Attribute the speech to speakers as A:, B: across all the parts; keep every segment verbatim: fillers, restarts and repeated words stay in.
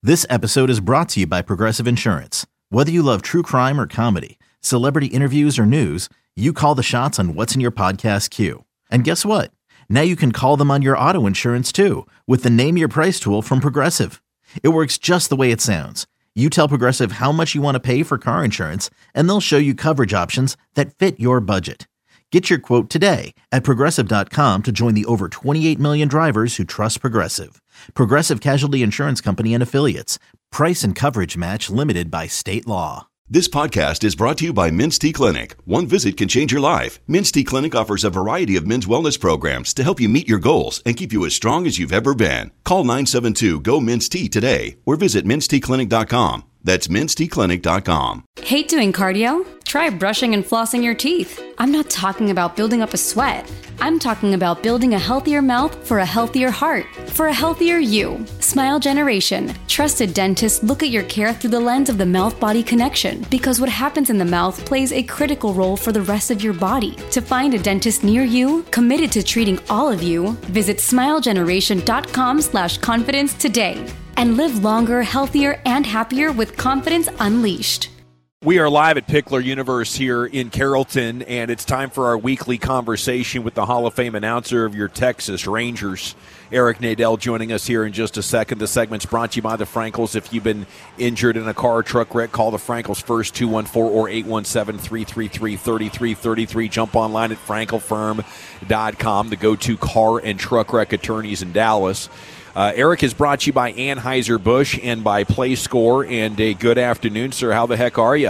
A: This episode is brought to you by Progressive Insurance. Whether you love true crime or comedy, celebrity interviews or news, you call the shots on what's in your podcast queue. And guess what? Now you can call them on your auto insurance too with the Name Your Price tool from Progressive. It works just the way it sounds. You tell Progressive how much you want to pay for car insurance, and they'll show you coverage options that fit your budget. Get your quote today at Progressive dot com to join the over twenty-eight million drivers who trust Progressive. Progressive Casualty Insurance Company and Affiliates. Price and coverage match limited by state law.
B: This podcast is brought to you by Men's T Clinic. One visit can change your life. Men's T Clinic offers a variety of men's wellness programs to help you meet your goals and keep you as strong as you've ever been. Call nine seven two, G O, M E N S T today or visit mens t clinic dot com. That's mens t clinic dot com.
C: Hate doing cardio? Try brushing and flossing your teeth. I'm not talking about building up a sweat. I'm talking about building a healthier mouth for a healthier heart, for a healthier you. Smile Generation. Trusted dentists look at your care through the lens of the mouth-body connection because what happens in the mouth plays a critical role for the rest of your body. To find a dentist near you, committed to treating all of you, visit smile generation dot com slash confidence today and live longer, healthier, and happier with confidence unleashed.
D: We are live at Pickler Universe here in Carrollton, and it's time for our weekly conversation with the Hall of Fame announcer of your Texas Rangers, Eric Nadel, joining us here in just a second. The segment's brought to you by the Frankels. If you've been injured in a car or truck wreck, call the Frankels first, two one four or eight one seven, three three three, three three three three. Jump online at frankel firm dot com, the go-to car and truck wreck attorneys in Dallas. Uh, Eric is brought to you by Anheuser-Busch and by PlayScore. And a good afternoon, sir. How the heck are you?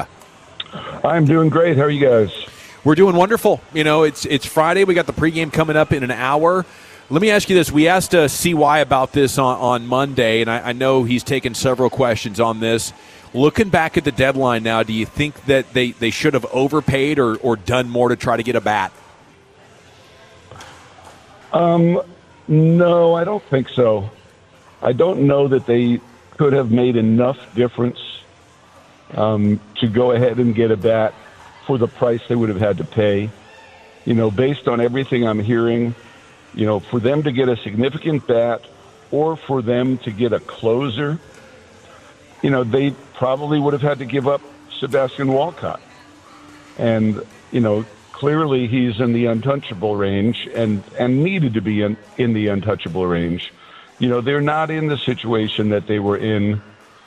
E: I'm doing great. How are you guys?
D: We're doing wonderful. You know, it's it's Friday. We got the pregame coming up in an hour. Let me ask you this. We asked uh, C Y about this on, on Monday, and I, I know he's taken several questions on this. Looking back at the deadline now, do you think that they, they should have overpaid or, or done more to try to get a bat?
E: Um, no, I don't think so. I don't know that they could have made enough difference um, to go ahead and get a bat for the price they would have had to pay. You know, based on everything I'm hearing, you know, for them to get a significant bat or for them to get a closer, you know, they probably would have had to give up Sebastian Walcott. And, you know, clearly he's in the untouchable range and, and needed to be in, in the untouchable range. You know, they're not in the situation that they were in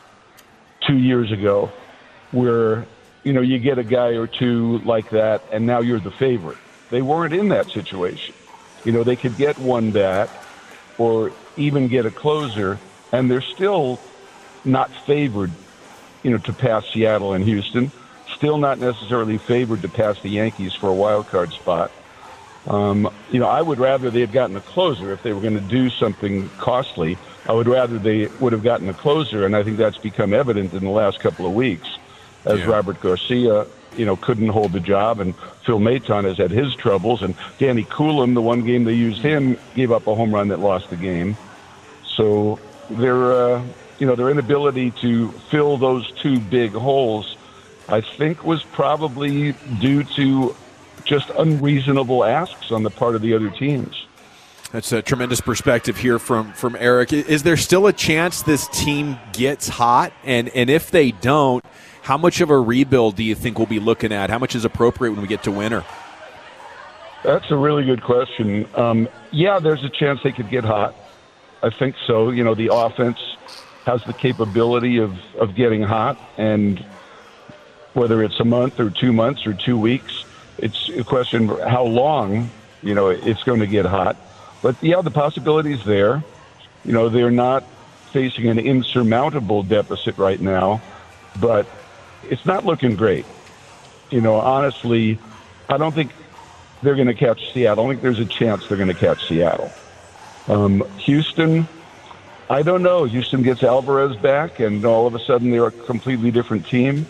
E: two years ago where, you know, you get a guy or two like that and now you're the favorite. They weren't in that situation. You know, they could get one bat or even get a closer, and they're still not favored, you know, to pass Seattle and Houston, still not necessarily favored to pass the Yankees for a wild card spot. Um, you know, I would rather they had gotten a closer if they were going to do something costly. I would rather they would have gotten a closer, and I think that's become evident in the last couple of weeks as yeah. Robert Garcia, you know, couldn't hold the job, and Phil Maton has had his troubles, and Danny Coulomb, the one game they used him, gave up a home run that lost the game. So their, uh, you know, their inability to fill those two big holes, I think, was probably due to just unreasonable asks on the part of the other teams.
D: That's a tremendous perspective here from, from Eric. Is there still a chance this team gets hot? And, and if they don't, how much of a rebuild do you think we'll be looking at? How much is appropriate when we get to winter?
E: That's a really good question. Um, yeah, there's a chance they could get hot. I think so. You know, the offense has the capability of, of getting hot, and whether it's a month or two months or two weeks, it's a question of how long, you know, it's going to get hot. But, yeah, the possibility is there. You know, they're not facing an insurmountable deficit right now, but it's not looking great. You know, honestly, I don't think they're going to catch Seattle. I don't think there's a chance they're going to catch Seattle. Um, Houston, I don't know. Houston gets Alvarez back, and all of a sudden they're a completely different team.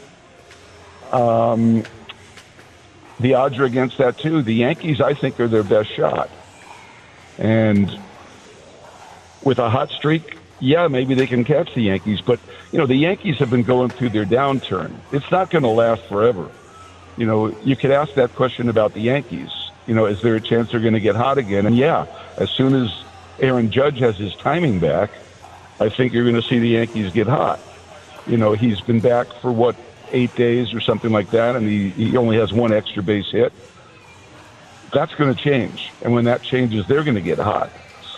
E: Um, the odds are against that, too. The Yankees, I think, are their best shot. And with a hot streak, yeah, maybe they can catch the Yankees. But, you know, the Yankees have been going through their downturn. It's not going to last forever. You know, you could ask that question about the Yankees. You know, is there a chance they're going to get hot again? And, yeah, as soon as Aaron Judge has his timing back, I think you're going to see the Yankees get hot. You know, he's been back for, what, eight days or something like that, and he, he only has one extra base hit. That's going to change. And when that changes, they're going to get hot.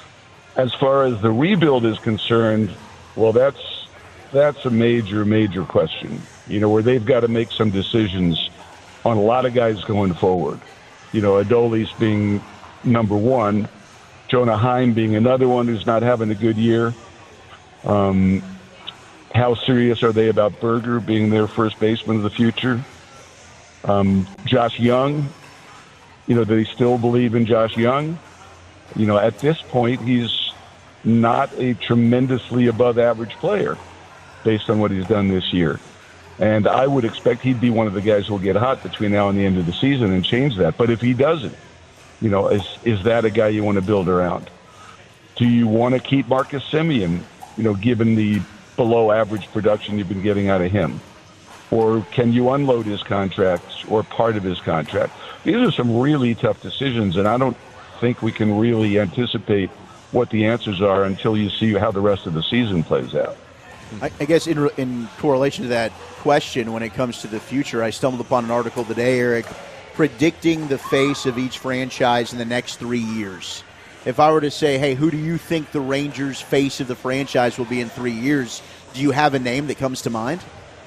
E: As far as the rebuild is concerned, well, that's that's a major, major question, you know, where they've got to make some decisions on a lot of guys going forward. You know, Adolis being number one, Jonah Heim being another one who's not having a good year. Um, how serious are they about Berger being their first baseman of the future? Um, Josh Young, you know, do they still believe in Josh Young? You know, at this point, he's not a tremendously above-average player based on what he's done this year. And I would expect he'd be one of the guys who will get hot between now and the end of the season and change that. But if he doesn't, you know, is is that a guy you want to build around? Do you want to keep Marcus Semien, you know, given the below-average production you've been getting out of him? Or can you unload his contracts or part of his contract? These are some really tough decisions, and I don't think we can really anticipate what the answers are until you see how the rest of the season plays out.
F: I, I guess in, in correlation to that question, when it comes to the future, I stumbled upon an article today, Eric, predicting the face of each franchise in the next three years. If I were to say, hey, who do you think the Rangers' face of the franchise will be in three years, do you have a name that comes to mind?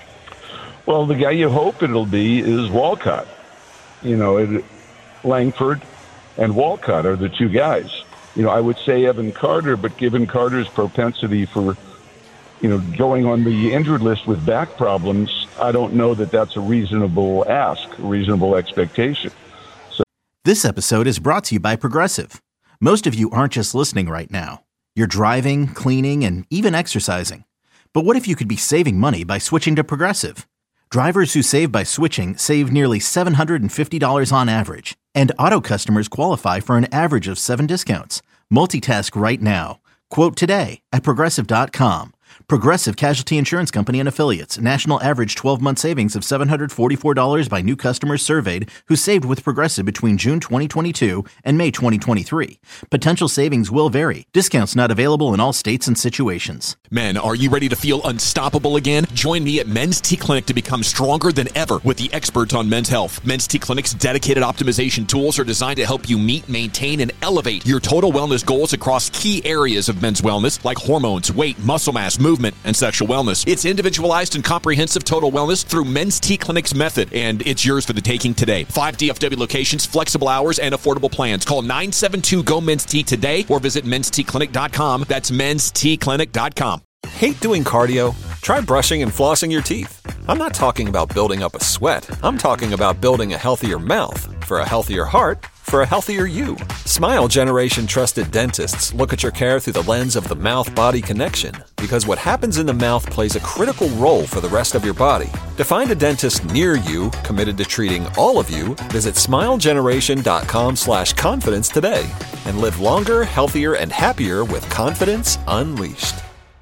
E: Well, the guy you hope it'll be is Walcott. You know, it, Langford and Walcott are the two guys. You know, I would say Evan Carter, but given Carter's propensity for, you know, going on the injured list with back problems, I don't know that that's a reasonable ask, a reasonable expectation. So,
A: this episode is brought to you by Progressive. Most of you aren't just listening right now. You're driving, cleaning, and even exercising. But what if you could be saving money by switching to Progressive? Drivers who save by switching save nearly seven hundred fifty dollars on average. And auto customers qualify for an average of seven discounts. Multitask right now. Quote today at Progressive dot com. Progressive Casualty Insurance Company and Affiliates. National average twelve-month savings of seven hundred forty-four dollars by new customers surveyed who saved with Progressive between June twenty twenty-two and May twenty twenty-three. Potential savings will vary. Discounts not available in all states and situations.
G: Men, are you ready to feel unstoppable again? Join me at Men's T Clinic to become stronger than ever with the experts on men's health. Men's T Clinic's dedicated optimization tools are designed to help you meet, maintain, and elevate your total wellness goals across key areas of men's wellness like hormones, weight, muscle mass, movement, and sexual wellness. It's individualized and comprehensive total wellness through Men's T Clinic's method, and it's yours for the taking today. Five D F W locations, flexible hours, and affordable plans. Call nine seven two, G O, Men's T today or visit Men's T Clinic dot com. That's Men's T Clinic dot com.
H: Hate doing cardio? Try brushing and flossing your teeth. I'm not talking about building up a sweat. I'm talking about building a healthier mouth for a healthier heart for a healthier you. Smile Generation trusted dentists look at your care through the lens of the mouth-body connection, because what happens in the mouth plays a critical role for the rest of your body. To find a dentist near you committed to treating all of you, visit smile generation dot com slash confidence today and live longer, healthier, and happier with confidence unleashed.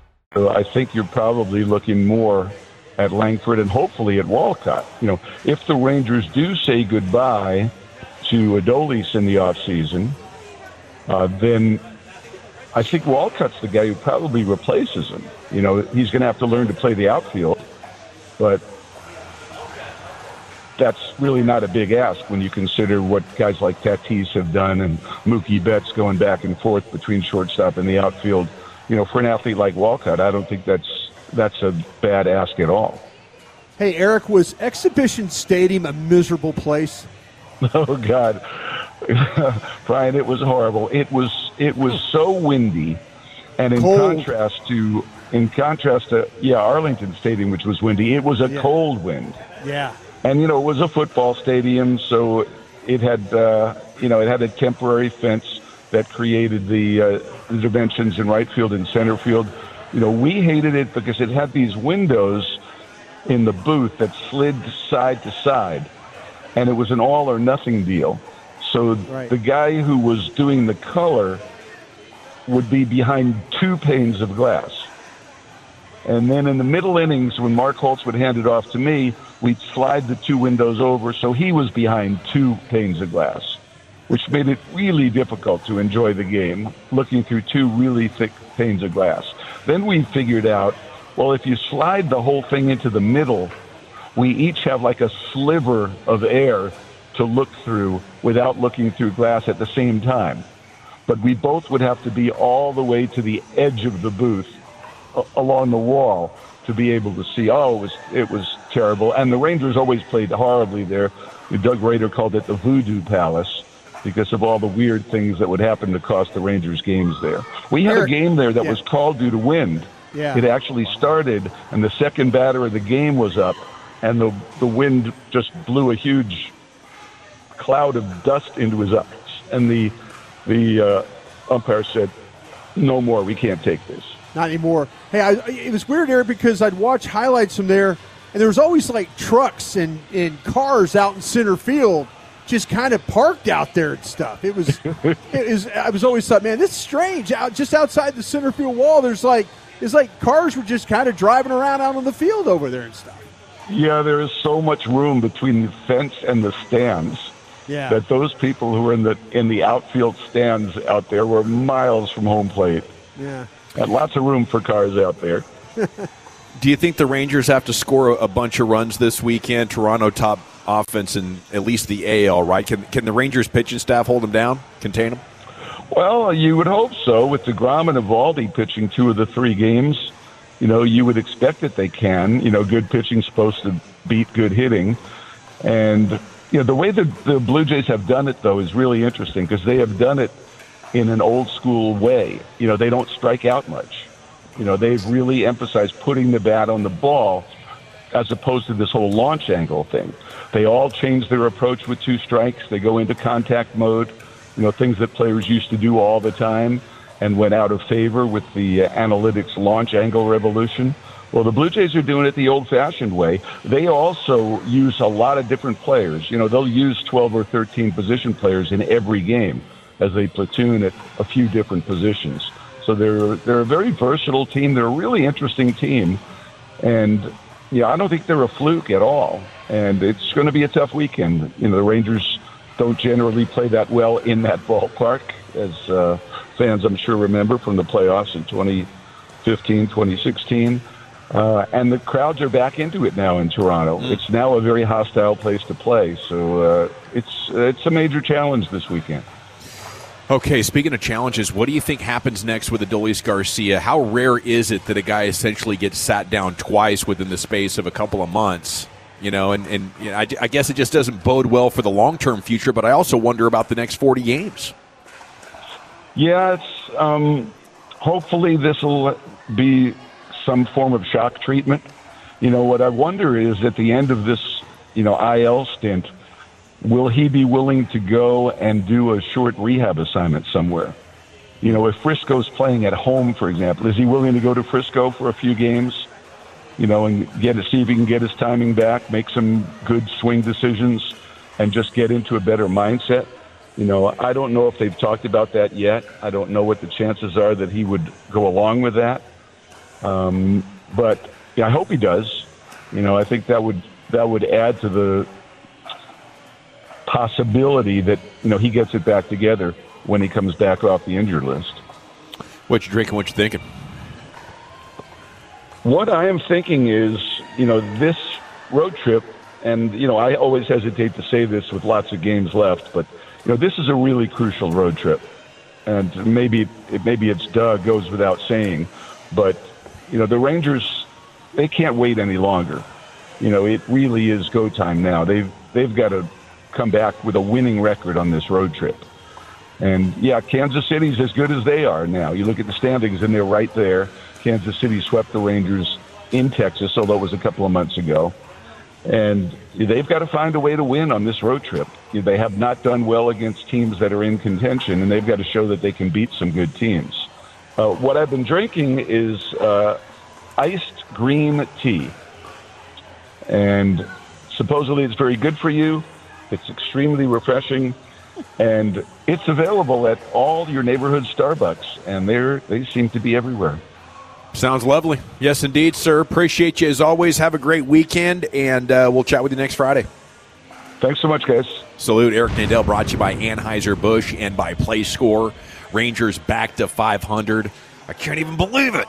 E: I think you're probably looking more at Langford and hopefully at Walcott. You know, if the Rangers do say goodbye to Adolis in the offseason, uh, then I think Walcott's the guy who probably replaces him. You know, he's going to have to learn to play the outfield, but that's really not a big ask when you consider what guys like Tatis have done and Mookie Betts going back and forth between shortstop and the outfield. You know, for an athlete like Walcott, I don't think that's that's a bad ask at all.
I: Hey, Eric, was Exhibition Stadium a miserable place?
E: Oh, God. Brian, it was horrible. It was it was so windy. And in
I: cold.
E: contrast to in contrast to yeah, Arlington Stadium, which was windy, it was a
I: yeah.
E: cold wind.
I: Yeah.
E: And you know, it was a football stadium, so it had uh, you know, it had a temporary fence that created the, uh, the dimensions in right field and center field. You know, we hated it because it had these windows in the booth that slid side to side, and it was an all or nothing deal. So right. the guy who was doing the color would be behind two panes of glass. And then in the middle innings, when Mark Holtz would hand it off to me, we'd slide the two windows over so he was behind two panes of glass, which made it really difficult to enjoy the game, looking through two really thick panes of glass. Then we figured out, well, if you slide the whole thing into the middle, we each have like a sliver of air to look through without looking through glass at the same time. But we both would have to be all the way to the edge of the booth a- along the wall to be able to see. Oh, it was, it was terrible. And the Rangers always played horribly there. Doug Rader called it the Voodoo Palace because of all the weird things that would happen to cost the Rangers games there. We had
I: Eric,
E: a game there that
I: yeah.
E: was called due to wind.
I: Yeah.
E: It actually started, and the second batter of the game was up, and the the wind just blew a huge cloud of dust into his eyes. And the the uh, umpire said, "No more. We can't take this."
I: Not anymore. Hey, I, it was weird, Eric, because I'd watch highlights from there, and there was always like trucks and, and cars out in center field, just kind of parked out there and stuff. It was, it was. I was always thought, man, this is strange. Out just outside the center field wall, there's like it's like cars were just kind of driving around out on the field over there and stuff.
E: Yeah, there is so much room between the fence and the stands.
I: Yeah.
E: That those people who were in the in the outfield stands out there were miles from home plate.
I: Yeah.
E: Had lots of room for cars out there.
D: Do you think the Rangers have to score a bunch of runs this weekend? Toronto top offense in at least the A L, right? Can can the Rangers pitching staff hold them down, contain them?
E: Well, you would hope so. With DeGrom and Eovaldi pitching two of the three games, you know, you would expect that they can. You know, good pitching's supposed to beat good hitting. And, you know, the way the, the Blue Jays have done it, though, is really interesting because they have done it in an old-school way. You know, they don't strike out much. You know, they've really emphasized putting the bat on the ball as opposed to this whole launch angle thing. They all change their approach with two strikes. They go into contact mode, you know, things that players used to do all the time and went out of favor with the uh, analytics launch angle revolution. Well, the Blue Jays are doing it the old-fashioned way. They also use a lot of different players. You know, they'll use twelve or thirteen position players in every game as they platoon at a few different positions. So they're they're a very versatile team. They're a really interesting team. And, yeah, I don't think they're a fluke at all. And it's going to be a tough weekend. You know, the Rangers don't generally play that well in that ballpark, as uh, fans, I'm sure, remember from the playoffs in twenty fifteen, twenty sixteen. Uh, and the crowds are back into it now in Toronto. Mm. It's now a very hostile place to play. So uh, it's it's a major challenge this weekend.
D: Okay, speaking of challenges, what do you think happens next with Adolis Garcia? How rare is it that a guy essentially gets sat down twice within the space of a couple of months? You know, and, and you know, I, I guess it just doesn't bode well for the long-term future, but I also wonder about the next forty games.
E: Yeah, it's um, hopefully this will be some form of shock treatment. You know, what I wonder is at the end of this, you know, I L stint, will he be willing to go and do a short rehab assignment somewhere? You know, if Frisco's playing at home, for example, is he willing to go to Frisco for a few games, you know, and get to see if he can get his timing back, make some good swing decisions, and just get into a better mindset? You know, I don't know if they've talked about that yet. I don't know what the chances are that he would go along with that. Um, but yeah, I hope he does. You know, I think that would that would add to the possibility that, you know, he gets it back together when he comes back off the injured list.
D: What you drinking? What you thinking?
E: What I am thinking is, you know, this road trip, and, you know, I always hesitate to say this with lots of games left, but, you know, this is a really crucial road trip. And maybe, maybe it's Doug, goes without saying, but, you know, the Rangers, they can't wait any longer. You know, it really is go time now. They've, they've got to come back with a winning record on this road trip. And, yeah, Kansas City's as good as they are now. You look at the standings, and they're right there. Kansas City swept the Rangers in Texas, although it was a couple of months ago. And they've got to find a way to win on this road trip. They have not done well against teams that are in contention, and they've got to show that they can beat some good teams. Uh, what I've been drinking is uh, iced green tea. And supposedly it's very good for you. It's extremely refreshing. And it's available at all your neighborhood Starbucks, and they're, they seem to be everywhere.
D: Sounds lovely. Yes, indeed, sir. Appreciate you as always. Have a great weekend, and uh, we'll chat with you next Friday.
E: Thanks so much, guys.
D: Salute. Eric Nadel, brought to you by Anheuser-Busch and by PlayScore. Rangers back to five hundred. I can't even believe it.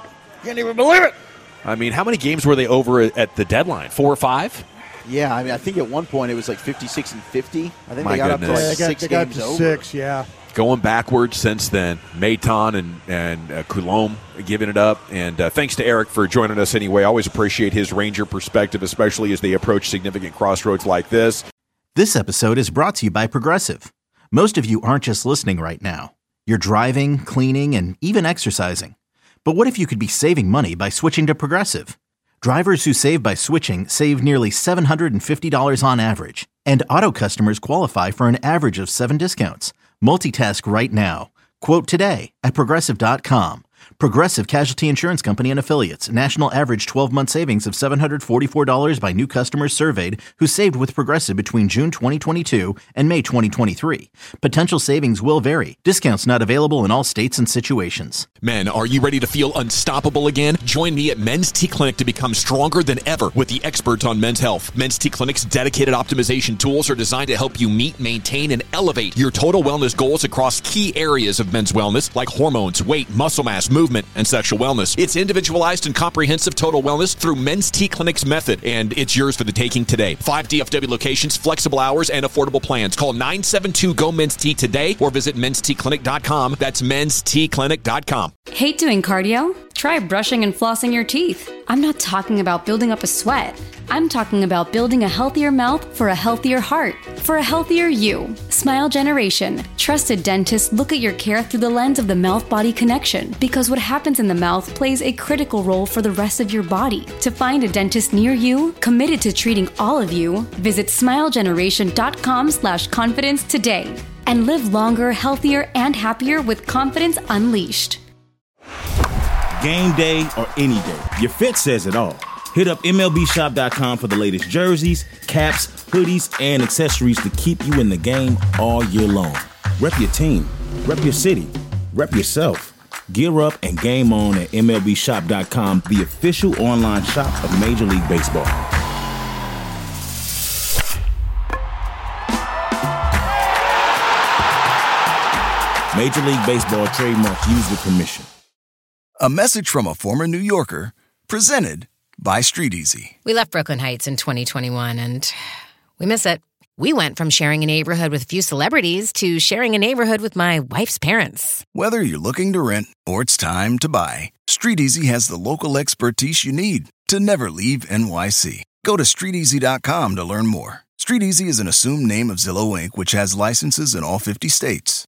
F: Can't even believe it.
D: I mean, how many games were they over at the deadline? Four or five?
F: Yeah, I mean, I think at one point it was like fifty-six and fifty. I think
D: My
F: they got
D: goodness.
F: up to like
I: Yeah, they got,
F: six
I: they got
F: games
I: to
F: over.
I: six, yeah.
D: Going backwards since then. Mayton and, and uh, Coulombe giving it up. And uh, thanks to Eric for joining us anyway. Always appreciate his Ranger perspective, especially as they approach significant crossroads like this.
A: This episode is brought to you by Progressive. Most of you aren't just listening right now. You're driving, cleaning, and even exercising. But what if you could be saving money by switching to Progressive? Drivers who save by switching save nearly seven hundred fifty dollars on average. And auto customers qualify for an average of seven discounts. Multitask right now. Quote today at Progressive dot com. Progressive Casualty Insurance Company and Affiliates. National average twelve-month savings of seven hundred forty-four dollars by new customers surveyed who saved with Progressive between June twenty twenty-two and May twenty twenty-three. Potential savings will vary. Discounts not available in all states and situations.
G: Men, are you ready to feel unstoppable again? Join me at Men's T Clinic to become stronger than ever with the experts on men's health. Men's T Clinic's dedicated optimization tools are designed to help you meet, maintain, and elevate your total wellness goals across key areas of men's wellness like hormones, weight, muscle mass, movement, and sexual wellness. It's individualized and comprehensive total wellness through Men's T Clinic's method, and it's yours for the taking today. Five D F W locations, flexible hours, and affordable plans. Call nine seven two, G O, Men's T today or visit Men's T Clinic dot com. That's Men's T Clinic dot com.
C: Hate doing cardio? Try brushing and flossing your teeth. I'm not talking about building up a sweat. I'm talking about building a healthier mouth for a healthier heart, for a healthier you. Smile Generation. Trusted dentists look at your care through the lens of the mouth-body connection because what happens in the mouth plays a critical role for the rest of your body. To find a dentist near you, committed to treating all of you, visit smile generation dot com slash confidence today and live longer, healthier, and happier with confidence unleashed.
J: Game day or any day, your fit says it all. Hit up M L B shop dot com for the latest jerseys, caps, hoodies, and accessories to keep you in the game all year long. Rep your team, rep your city, rep yourself. Gear up and game on at M L B shop dot com, the official online shop of Major League Baseball. Major League Baseball trademark used with permission.
K: A message from a former New Yorker, presented by Street Easy.
L: We left Brooklyn Heights in twenty twenty-one, and we miss it. We went from sharing a neighborhood with a few celebrities to sharing a neighborhood with my wife's parents.
K: Whether you're looking to rent or it's time to buy, Street Easy has the local expertise you need to never leave N Y C. Go to street easy dot com to learn more. Street Easy is an assumed name of Zillow Incorporated, which has licenses in all fifty states.